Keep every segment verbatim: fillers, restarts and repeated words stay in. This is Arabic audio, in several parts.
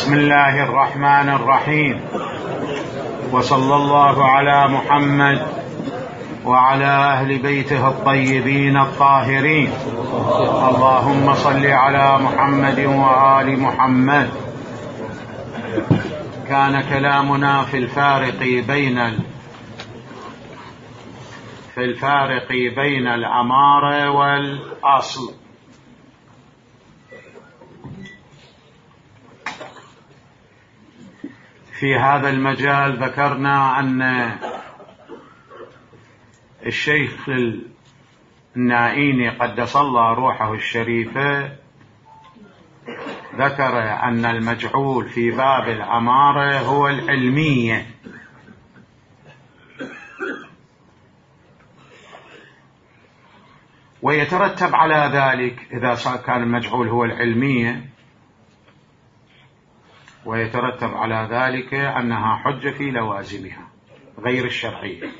بسم الله الرحمن الرحيم، وصلى الله على محمد وعلى أهل بيته الطيبين الطاهرين. اللهم صل على محمد وآل محمد. كان كلامنا في الفارق بين ال... في الفارق بين الأمارة والأصل. في هذا المجال ذكرنا أن الشيخ النائيني قدس الله روحه الشريفة ذكر أن المجعول في باب الأمارة هو العلمية، ويترتب على ذلك إذا كان المجعول هو العلمية ويترتب على ذلك أنها حجة في لوازمها غير الشرعية،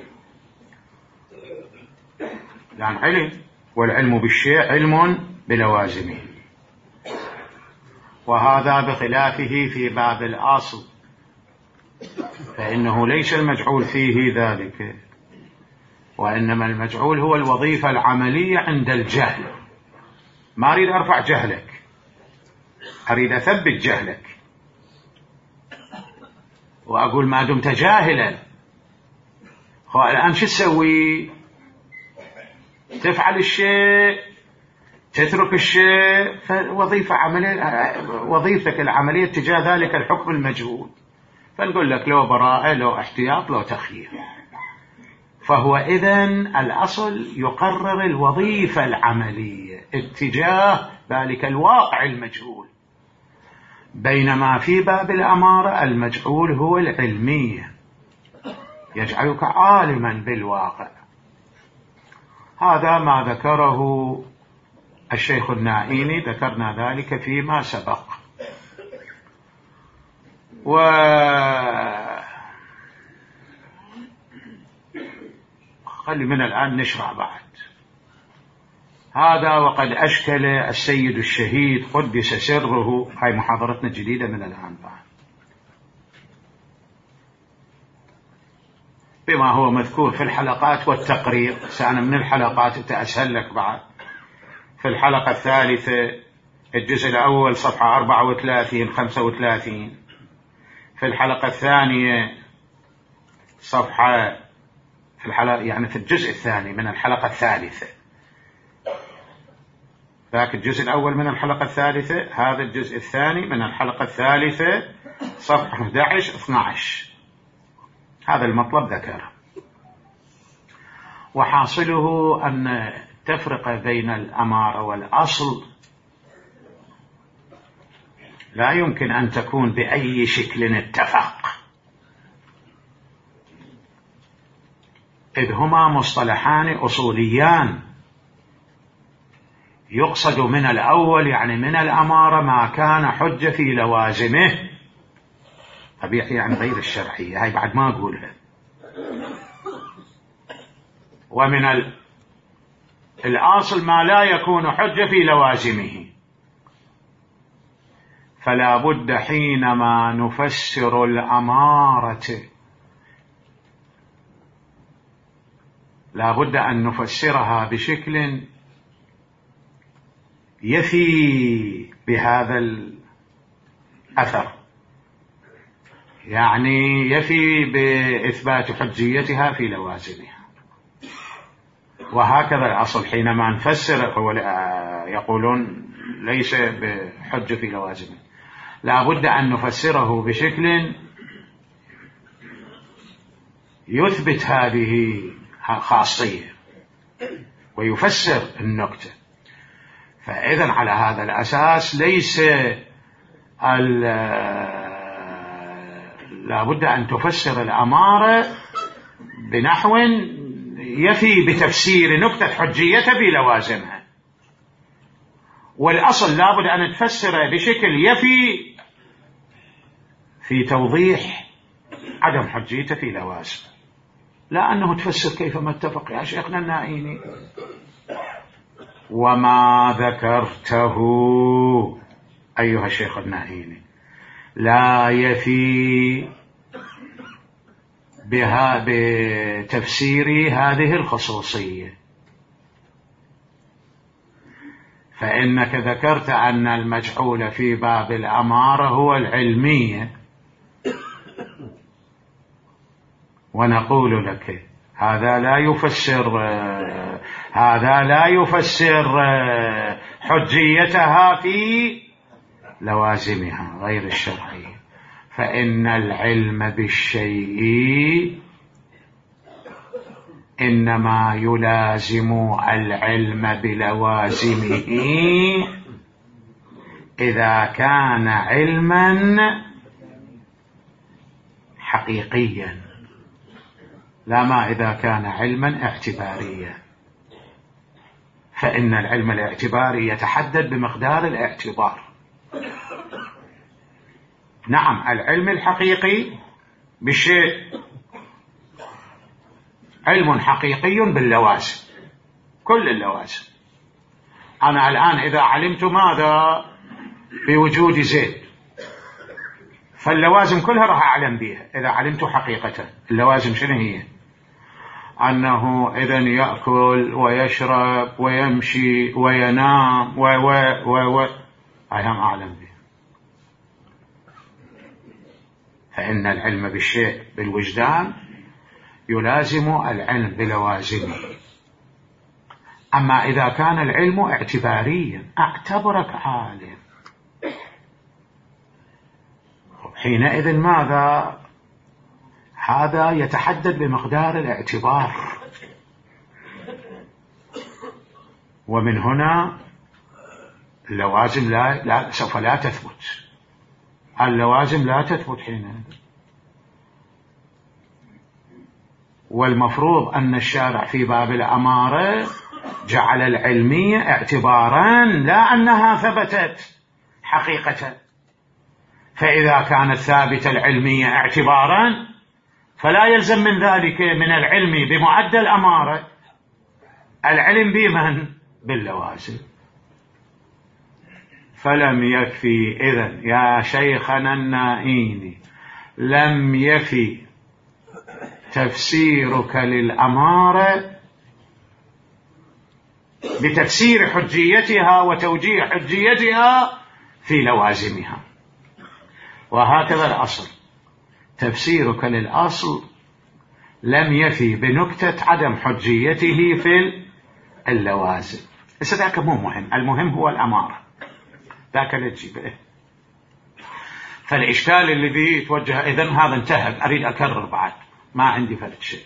لأن علم، والعلم بالشيء علم بلوازمه، وهذا بخلافه في باب الأصل، فإنه ليس المجعول فيه ذلك، وإنما المجعول هو الوظيفة العملية عند الجهل. ما أريد أرفع جهلك، أريد أثبت جهلك، وأقول ما دمت جاهلا هو الآن شو تسوي؟ تفعل الشيء، تترك الشيء، فوظيفة عملية، وظيفتك العملية تجاه ذلك الحكم المجهول، فنقول لك لو براءة، لو احتياط، لو تخيير. فهو إذن الأصل يقرر الوظيفة العملية اتجاه ذلك الواقع المجهول، بينما في باب الأمارة المجعول هو العلمية، يجعلك عالما بالواقع. هذا ما ذكره الشيخ النائيني، ذكرنا ذلك فيما سبق. و خلي من الآن نشرع بعد هذا. وقد أشكل السيد الشهيد قدس سره، هاي محاضرتنا الجديدة من الآن بعد، بما هو مذكور في الحلقات والتقرير. سأنا من الحلقات أسهل لك بعد. في الحلقة الثالثة الجزء الأول صفحة أربعة وثلاثين خمسة وثلاثين، في الحلقة الثانية صفحة في الحلقة يعني في الجزء الثاني من الحلقة الثالثة، ذاك الجزء الأول من الحلقة الثالثة، هذا الجزء الثاني من الحلقة الثالثة صفحة أحد عشر اثني عشر. هذا المطلب ذكره. وحاصله أن تفرق بين الأمارة والأصل لا يمكن أن تكون بأي شكل اتفق، إذ هما مصطلحان أصوليان. يقصد من الأول يعني من الأمارة ما كان حجة في لوازمه، قبيح يعني غير الشرعية، هاي بعد ما أقولها. ومن الأصل ما لا يكون حجة في لوازمه. فلا بد حينما نفسر الأمارة لا بد أن نفسرها بشكل يفي بهذا الأثر، يعني يفي بإثبات حجيتها في لوازمها. وهكذا الأصل حينما نفسر، هو يقولون ليس بحجة في لوازمه، لا بد أن نفسره بشكل يثبت هذه خاصية ويفسر النكتة. فإذن على هذا الأساس ليس لا بد أن تفسر الأمارة بنحو يفي بتفسير نكتة حجية بلوازمها، والأصل لا بد أن تفسر بشكل يفي في توضيح عدم حجيته في لوازم، لا أنه تفسر كيفما اتفق يا شيخنا النائيني. وما ذكرته أيها الشيخ النائيني لا يفي بها بتفسير هذه الخصوصية. فإنك ذكرت أن المجعول في باب الأمارة هو العلمية، ونقول لك هذا لا يفسر هذا لا يفسر حجيتها في لوازمها غير الشرعية. فإن العلم بالشيء إنما يلازم العلم بلوازمه إذا كان علما حقيقيا، لا ما إذا كان علما اعتباريا. فإن العلم الاعتباري يتحدد بمقدار الاعتبار. نعم، العلم الحقيقي بالشيء علم حقيقي باللوازم، كل اللوازم. أنا الآن إذا علمت ماذا بوجود زيد، فاللوازم كلها راح أعلم بها إذا علمت حقيقة. اللوازم شنو هي؟ أنه إذن يأكل ويشرب ويمشي وينام و و و و أيهم أعلم بها. فإن العلم بالشيء بالوجدان يلازم العلم بلوازمه. أما إذا كان العلم اعتباريا، أعتبرك عالم، حينئذ ماذا؟ هذا يتحدد بمقدار الاعتبار. ومن هنا اللوازم لا, لا سوف لا تثبت، اللوازم لا تثبت حينئذ. والمفروض أن الشارع في باب الأمارة جعل العلمية اعتبارا، لا أنها ثبتت حقيقة. فإذا كانت ثابتة العلمية اعتبارا، فلا يلزم من ذلك من العلم بمعدل الأمارة العلم بمن؟ باللوازم. فلم يكفي إذن يا شيخنا النائيني، لم يفي تفسيرك للأمارة بتفسير حجيتها وتوجيه حجيتها في لوازمها. وهكذا الأصل، تفسيرك للأصل لم يفي بنكتة عدم حجيته في اللوازم. بس ذاك مو مهم، المهم هو الأمارة، ذاك اللي تجيبه. فالإشكال الذي يتوجه إذن هذا انتهى، أريد أكرر بعد، ما عندي فرد شيء.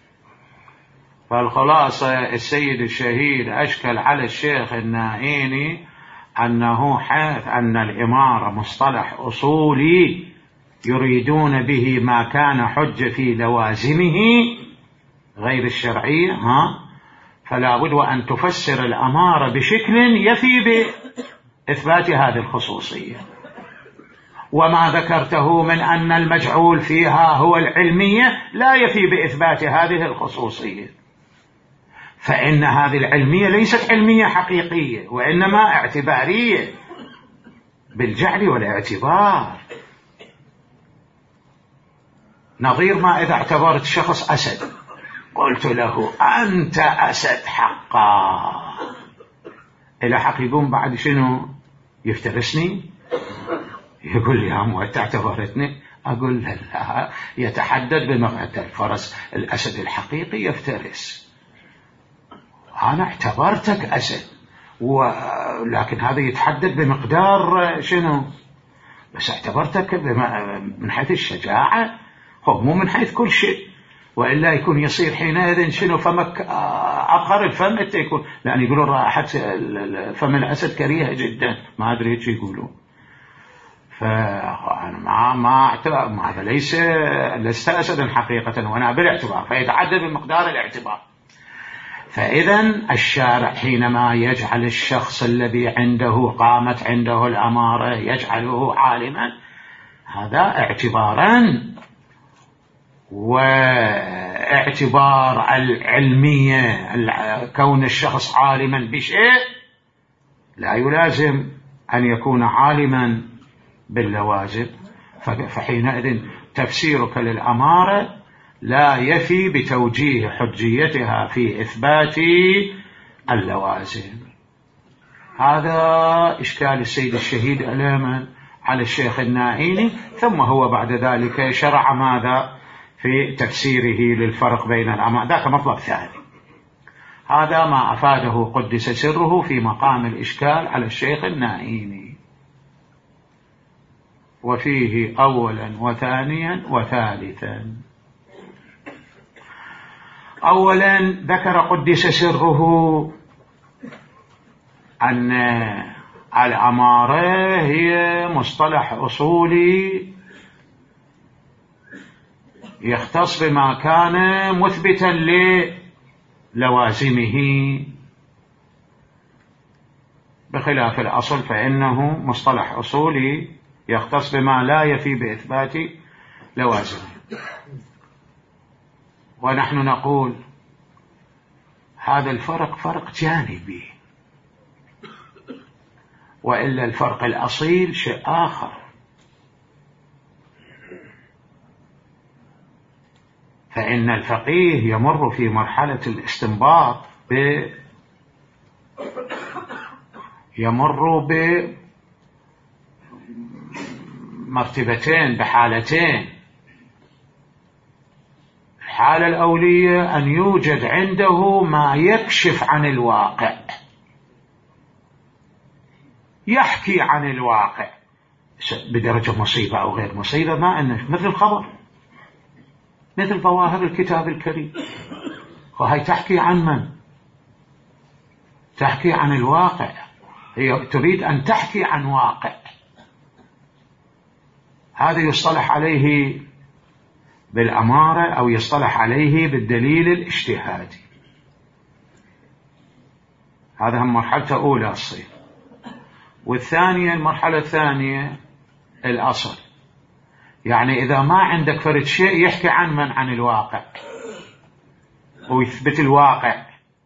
فالخلاصة السيد الشهيد أشكل على الشيخ النائيني أنه حيث أن الإمارة مصطلح أصولي يريدون به ما كان حجة في لوازمه غير الشرعية، ها فلا بد أن تفسر الأمارة بشكل يفي بإثبات هذه الخصوصية. وما ذكرته من أن المجعول فيها هو العلمية لا يفي بإثبات هذه الخصوصية. فإن هذه العلمية ليست علمية حقيقية، وإنما اعتبارية بالجعل والاعتبار. نظير ما إذا اعتبرت شخص أسد، قلت له أنت أسد حقا، إلى حق يقوم بعد شنو؟ يفترسني؟ يقول لي هم أنت اعتبرتني؟ أقول لا، يتحدد بمقدار الفرس. الأسد الحقيقي يفترس، أنا اعتبرتك أسد، ولكن هذا يتحدد بمقدار شنو؟ بس اعتبرتك من حيث الشجاعة، هو مو من حيث كل شيء، وإلا يكون يصير حينئذ شنو؟ فمك أبخر الفم أنت يكون، لأن يقولون رائحة فم الأسد كريهة جدا، ما أدري ايش يقولون. فأنا ما ما اعتبر ما هذا ليس لست أسدا حقيقة، وأنا بالاعتبار، فيتعدد بمقدار الاعتبار. فإذا الشارع حينما يجعل الشخص الذي عنده قامت عنده الأمارة يجعله عالما، هذا اعتبارا. واعتبار العلمية كون الشخص عالما بشيء لا يلازم أن يكون عالما باللوازم. فحينئذ تفسيرك للأمارة لا يفي بتوجيه حجيتها في إثبات اللوازم. هذا إشكال السيد الشهيد ألاما على الشيخ النائيني، ثم هو بعد ذلك شرع ماذا في تفسيره للفرق بين الأمارة. ذاك مطلب ثاني. هذا ما أفاده قدس سره في مقام الإشكال على الشيخ النائيني، وفيه أولا وثانيا وثالثا. أولا ذكر قدس سره أن الأمارة هي مصطلح أصولي يختص بما كان مثبتا للوازمه، بخلاف الأصل فإنه مصطلح أصولي يختص بما لا يفي بإثبات لوازمه. ونحن نقول هذا الفرق فرق جانبي، وإلا الفرق الأصيل شيء آخر. فإن الفقيه يمر في مرحلة الاستنباط ب يمر بمرتبتين، بحالتين. الحالة الأولية أن يوجد عنده ما يكشف عن الواقع، يحكي عن الواقع بدرجة مصيبة أو غير مصيبة، ما أنه مثل الخبر، مثل ظواهر الكتاب الكريم. وهي تحكي عن من؟ تحكي عن الواقع، هي تريد أن تحكي عن واقع. هذا يصطلح عليه بالأمارة أو يصطلح عليه بالدليل الاجتهادي. هذا هم مرحلة أولى الصيغ. والثانية المرحلة الثانية الأصل، يعني إذا ما عندك فرد شيء يحكي عن من؟ عن الواقع ويثبت الواقع،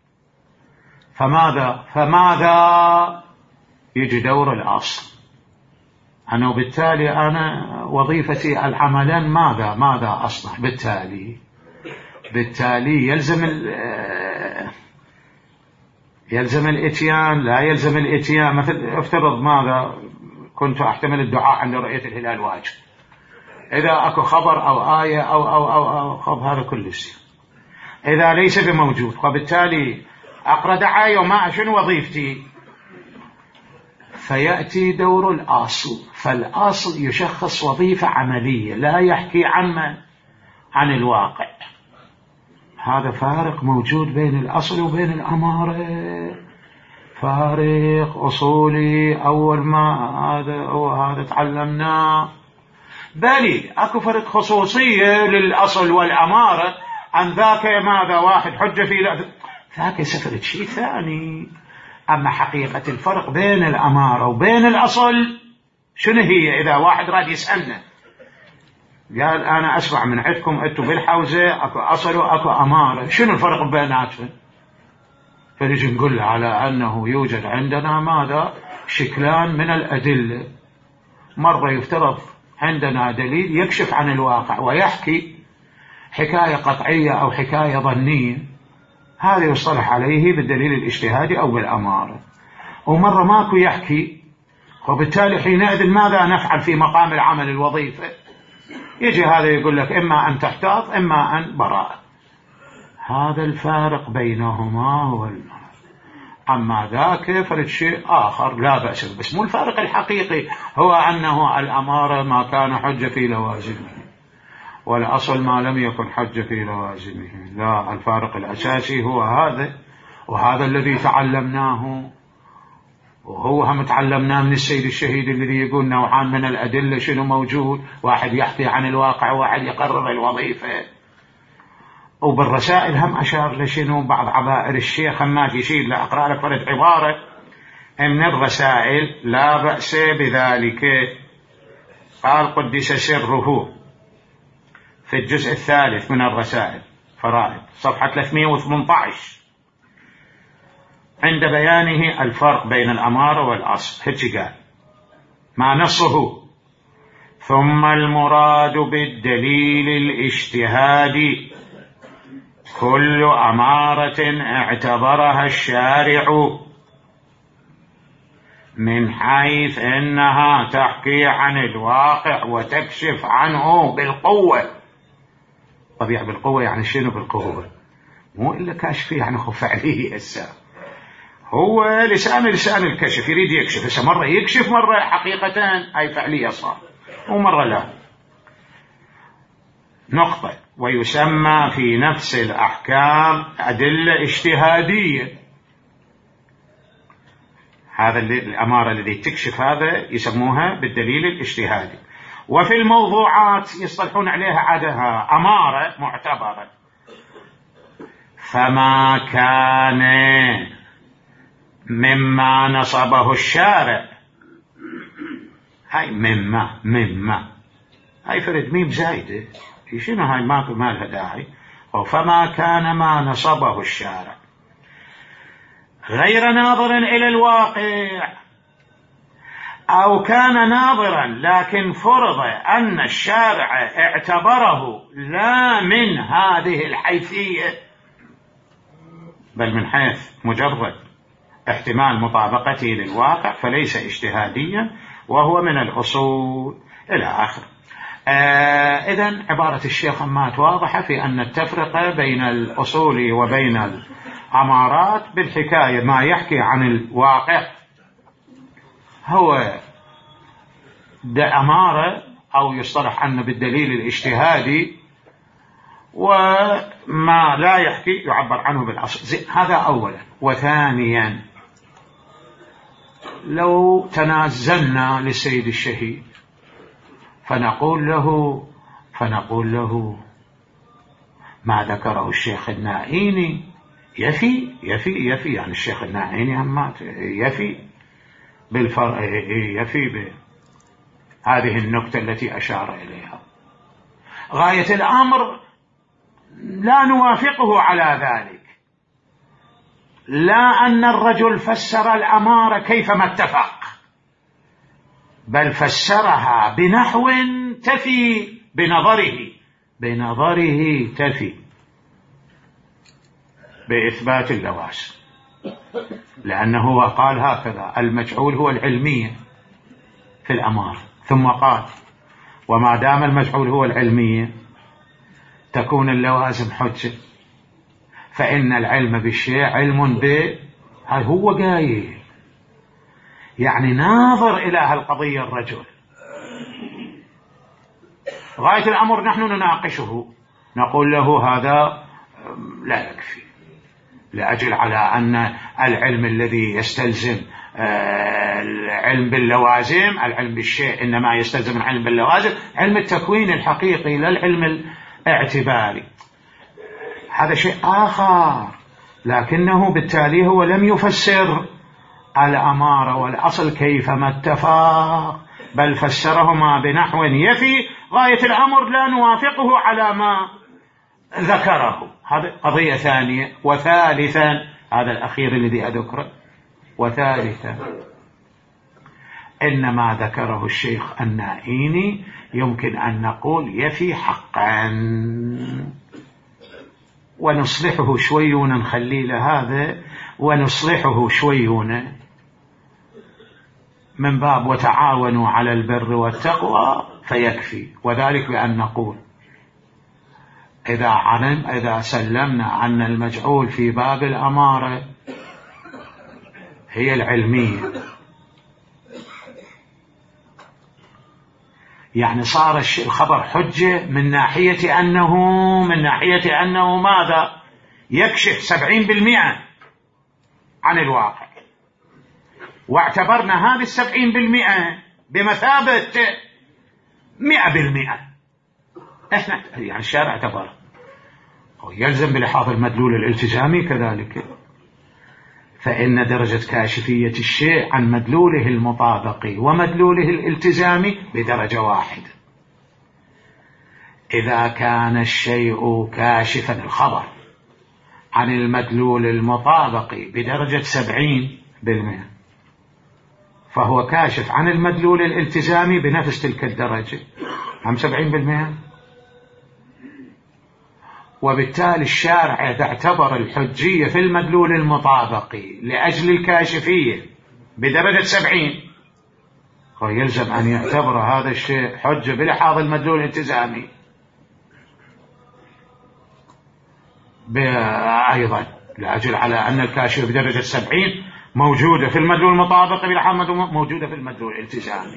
فماذا فماذا يجي دور الأصل. أنا وبالتالي أنا وظيفتي العملان ماذا ماذا أصلح. بالتالي بالتالي يلزم يلزم الاتيان، لا يلزم الاتيان. مثل افترض ماذا كنت أحتمل الدعاء عند رؤية الهلال واجب، إذا أكو خبر أو آية أو أو أو, أو خب هذا كل شيء إذا ليس بموجود، وبالتالي أقرأ دعاية وما شنو وظيفتي؟ فيأتي دور الأصل. فالأصل يشخص وظيفة عملية، لا يحكي عن من؟ عن الواقع. هذا فارق موجود بين الأصل وبين الأمارة، فارق أصولي. أول ما هذا هو هذا تعلمناه. بل أكو فرق خصوصية للأصل والأمارة عن ذاك ماذا واحد حجة في ذاك سفرت شيء ثاني. أما حقيقة الفرق بين الأمارة وبين الأصل شنو هي؟ إذا واحد راد يسألنا قال أنا أسمع من عندكم أنتم بالحوزة أكو أصل وأكو أمارة، شنو الفرق بيناتهم؟ فنجي نقول على أنه يوجد عندنا ماذا؟ شكلان من الأدلة. مرة يفترض عندنا دليل يكشف عن الواقع ويحكي حكاية قطعية أو حكاية ظنية، هذا يصطلح عليه بالدليل الاجتهادي أو بالأمارة. ومرة ماكو يحكي، وبالتالي حينئذ ماذا نفعل في مقام العمل الوظيفة؟ يجي هذا يقول لك إما أن تحتاط إما أن براء. هذا الفارق بينهما هو المعنى. أما ذاك فرد شيء آخر لا بأس، بس مو الفارق الحقيقي هو أنه الأمارة ما كان حجة في لوازمه والأصل ما لم يكن حجة في لوازمه. لا، الفارق الأساسي هو هذا، وهذا الذي تعلمناه، وهو هم تعلمناه من السيد الشهيد الذي يقول نوعان من الأدلة شنو موجود، واحد يحكي عن الواقع وواحد يقرر الوظيفة. وبالرسائل هم أشار لشنو بعض عبائر الشيخ. ما يشير لأقرأ لك فرد عبارة من الرسائل لا بأس بذلك. قال قدس سره في الجزء الثالث من الرسائل فرائد صفحة ثلاثمئة وثمانية عشر عند بيانه الفرق بين الأمارة والأصل، هيك قال ما نصه: ثم المراد بالدليل الاجتهادي كل أمارة اعتبرها الشارع من حيث إنها تحكي عن الواقع وتكشف عنه بالقوة. طبيعي بالقوة يعني شنو بالقوة؟ مو إلا كاشف يعني هو فعليه. هسه هو لسان لسان الكشف يريد يكشف، هسه مرة يكشف مرة حقيقة أي فعلية صار ومرة لا. نقطة. ويسمى في نفس الأحكام أدلة اجتهادية. هذا الأمارة الذي تكشف هذا يسموها بالدليل الاجتهادي. وفي الموضوعات يصطلحون عليها عادها أمارة معتبرة. فما كان مما نصبه الشارع، هاي مما مما هاي فرد ميم زايدة، شنو هاي ما لها داعي. فما كان ما نصبه الشارع غير ناظر إلى الواقع، أو كان ناظرا لكن فرض أن الشارع اعتبره لا من هذه الحيثية بل من حيث مجرد احتمال مطابقته للواقع فليس اجتهاديا وهو من الأصول إلى آخر. آه إذن عبارة الشيخ أمات واضحة في أن التفرقة بين الأصول وبين الأمارات بالحكاية ما يحكي عن الواقع هو ده أمارة أو يصطلح عنه بالدليل الاجتهادي، وما لا يحكي يعبر عنه بالأصل. هذا أولا. وثانيا لو تنازلنا للسيد الشهيد فنقول له فنقول له ما ذكره الشيخ النائيني يفي يفي يفي يعني الشيخ النائيني همات يفي بالفرق يفي بهذه النكتة التي أشار إليها. غاية الأمر لا نوافقه على ذلك، لا أن الرجل فسر الأمارة كيفما اتفق، بل فسرها بنحو تفي بنظره بنظره تفي بإثبات اللوازم، لأنه هو قال هكذا: المجعول هو العلمية في الأمارة، ثم قال: وما دام المجعول هو العلمية تكون اللوازم حجة، فإن العلم بالشيء علم به. هاي هو قايل، يعني ناظر إلى هالقضية الرجل. غاية الأمر نحن نناقشه، نقول له هذا لا يكفي، لأجل على أن العلم الذي يستلزم العلم باللوازم، العلم بالشيء إنما يستلزم العلم باللوازم علم التكوين الحقيقي لا العلم الاعتباري، هذا شيء آخر. لكنه بالتالي هو لم يفسر الأمارة والأصل كيفما اتفق، بل فسرهما بنحو يفي. غاية الأمر لا نوافقه على ما ذكره. هذه قضية ثانية. وثالثا، هذا الأخير الذي أذكره، وثالثا إنما ذكره الشيخ النائيني يمكن أن نقول يفي حقا، ونصلحه شويون، نخلي لهذا ونصلحه شويون من باب وتعاونوا على البر والتقوى فيكفي. وذلك بأن نقول إذا علم إذا سلمنا أن المجعول في باب الأمارة هي العلمية، يعني صار الخبر حجة من ناحية أنه من ناحية أنه ماذا؟ يكشف سبعين بالمئة عن الواقع، واعتبرنا هذه السبعين بالمئة بمثابة مئة بالمئة. احنا يعني الشارع اعتبر يلزم بلحاظ المدلول الالتزامي كذلك، فإن درجة كاشفية الشيء عن مدلوله المطابقي ومدلوله الالتزامي بدرجة واحدة. إذا كان الشيء كاشفا الخبر عن المدلول المطابقي بدرجة سبعين بالمئة، فهو كاشف عن المدلول الالتزامي بنفس تلك الدرجة، هم سبعين بالمئة. وبالتالي الشارع إذا اعتبر الحجية في المدلول المطابقي لأجل الكاشفية بدرجة سبعين، ويلزم أن يعتبر هذا الشيء حجة بلحاظ المدلول الالتزامي أيضا، لأجل على أن الكاشفية بدرجة سبعين موجودة في المدلول المطابقي بلحاظ موجودة في المدلول الالتزامي.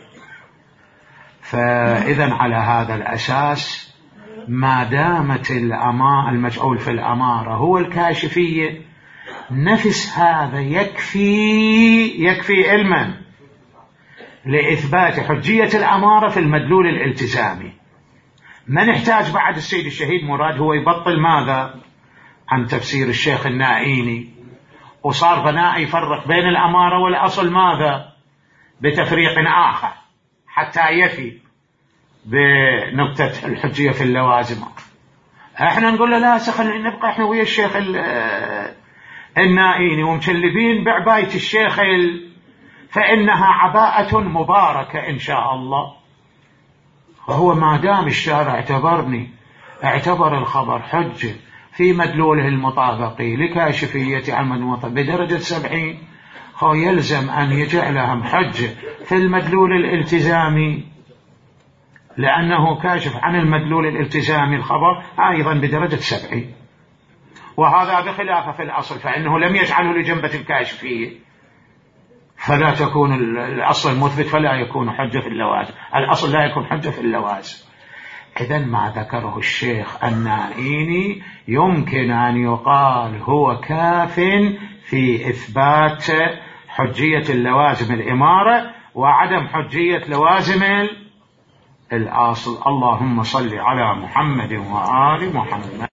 فإذا على هذا الأساس ما دامت المجعول في الأمارة هو الكاشفية، نفس هذا يكفي يكفي علما لإثبات حجية الأمارة في المدلول الالتزامي. ما نحتاج بعد السيد الشهيد مراد هو يبطل ماذا عن تفسير الشيخ النائيني، وصار بناء يفرق بين الأمارة والأصل ماذا بتفريق آخر حتى يفي بنقطة الحجية في اللوازم. احنا نقول له لا سخن نبقى احنا ويا الشيخ النائيني ومشلبين بعباية الشيخ ال... فإنها عباءة مباركة إن شاء الله. وهو ما دام الشارع اعتبرني اعتبر الخبر حجة في مدلوله المطابقي لكاشفية عن المطابق بدرجة سبعين، هو يلزم أن يجعلهم حجة في المدلول الالتزامي لأنه كاشف عن المدلول الالتزامي الخبر أيضا بدرجة سبعين. وهذا بخلافه في الأصل، فإنه لم يجعله لجنبة الكاشفية، فلا تكون الأصل المثبت فلا يكون حجة في اللوازم، الأصل لا يكون حجة في اللوازم. إذن ما ذكره الشيخ النائيني يمكن أن يقال هو كاف في إثبات حجية اللوازم الإمارة وعدم حجية لوازم الأصل. اللهم صل على محمد وآل محمد.